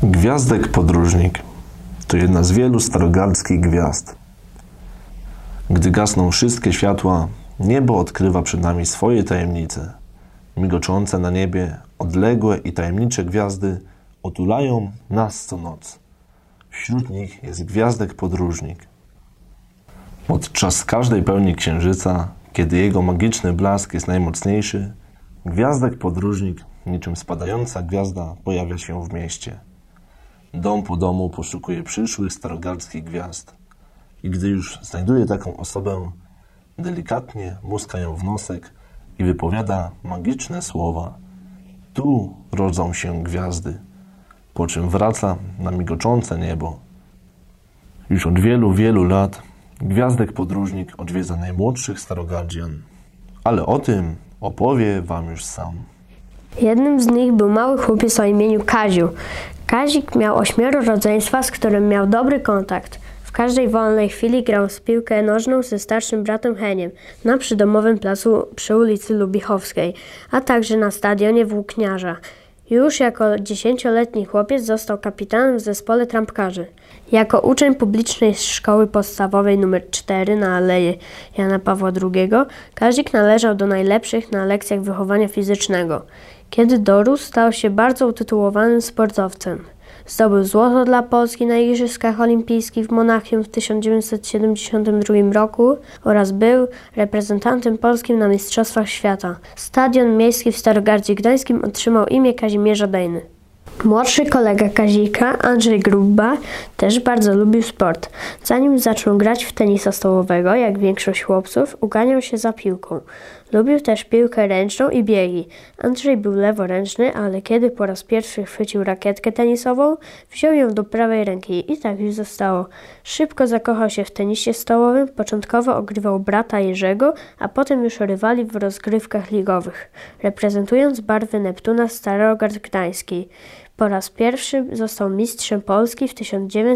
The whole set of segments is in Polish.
Gwiazdek Podróżnik to jedna z wielu starogardzkich gwiazd. Gdy gasną wszystkie światła, niebo odkrywa przed nami swoje tajemnice. Migoczące na niebie, odległe i tajemnicze gwiazdy otulają nas co noc. Wśród nich jest Gwiazdek Podróżnik. Podczas każdej pełni księżyca, kiedy jego magiczny blask jest najmocniejszy, Gwiazdek Podróżnik, niczym spadająca gwiazda, pojawia się w mieście. Dom po domu poszukuje przyszłych starogardzkich gwiazd. I gdy już znajduje taką osobę, delikatnie muska ją w nosek i wypowiada magiczne słowa. Tu rodzą się gwiazdy, po czym wraca na migoczące niebo. Już od wielu, wielu lat Gwiazdek Podróżnik odwiedza najmłodszych starogardzian. Ale o tym opowie wam już sam. Jednym z nich był mały chłopiec o imieniu Kaziu. Kazik miał 8 rodzeństwa, z którym miał dobry kontakt. W każdej wolnej chwili grał w piłkę nożną ze starszym bratem Heniem na przydomowym placu przy ulicy Lubichowskiej, a także na stadionie Włókniarza. Już jako 10-letni chłopiec został kapitanem w zespole trampkarzy. Jako uczeń publicznej szkoły podstawowej nr 4 na Aleje Jana Pawła II, Kazik należał do najlepszych na lekcjach wychowania fizycznego. Kiedy dorósł, stał się bardzo utytułowanym sportowcem. Zdobył złoto dla Polski na Igrzyskach Olimpijskich w Monachium w 1972 roku oraz był reprezentantem polskim na Mistrzostwach Świata. Stadion miejski w Starogardzie Gdańskim otrzymał imię Kazimierza Dejny. Młodszy kolega Kazika, Andrzej Grubba, też bardzo lubił sport. Zanim zaczął grać w tenisa stołowego, jak większość chłopców, uganiał się za piłką. Lubił też piłkę ręczną i biegi. Andrzej był leworęczny, ale kiedy po raz pierwszy chwycił rakietkę tenisową, wziął ją do prawej ręki i tak już zostało. Szybko zakochał się w tenisie stołowym, początkowo ogrywał brata Jerzego, a potem już rywali w rozgrywkach ligowych, reprezentując barwy Neptuna Starogard Gdański. Po raz pierwszy został mistrzem Polski w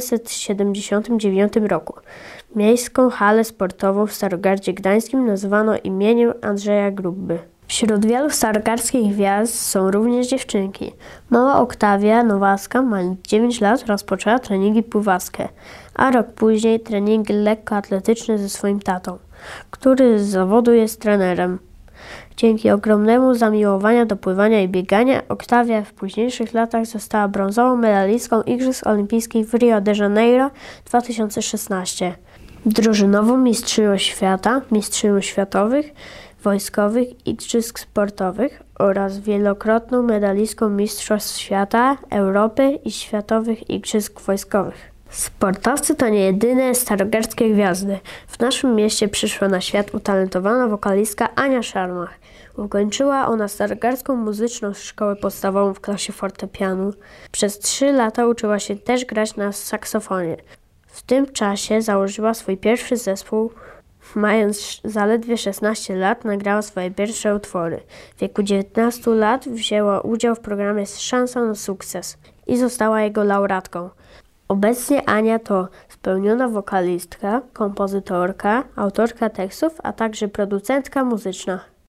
1979 roku. Miejską halę sportową w Starogardzie Gdańskim nazwano imieniem Andrzeja Grubby. Wśród wielu starogardzkich gwiazd są również dziewczynki. Mała Oktawia Nowacka, mając 9 lat, rozpoczęła treningi pływackie, a rok później treningi lekkoatletyczne ze swoim tatą, który z zawodu jest trenerem. Dzięki ogromnemu zamiłowaniu do pływania i biegania, Oktawia w późniejszych latach została brązową medalistką Igrzysk Olimpijskich w Rio de Janeiro 2016. Drużynową mistrzynią świata, mistrzynią światowych, wojskowych igrzysk sportowych oraz wielokrotną medalistką Mistrzostw Świata, Europy i Światowych Igrzysk Wojskowych. Sportowcy to nie jedyne starogardzkie gwiazdy. W naszym mieście przyszła na świat utalentowana wokalistka Ania Szarmach. Ukończyła ona starogardzką muzyczną szkołę podstawową w klasie fortepianu. Przez 3 lata uczyła się też grać na saksofonie. W tym czasie założyła swój pierwszy zespół. Mając zaledwie 16 lat, nagrała swoje pierwsze utwory. W wieku 19 lat wzięła udział w programie Szansa na sukces i została jego laureatką. Obecnie Ania to spełniona wokalistka, kompozytorka, autorka tekstów, a także producentka muzyczna.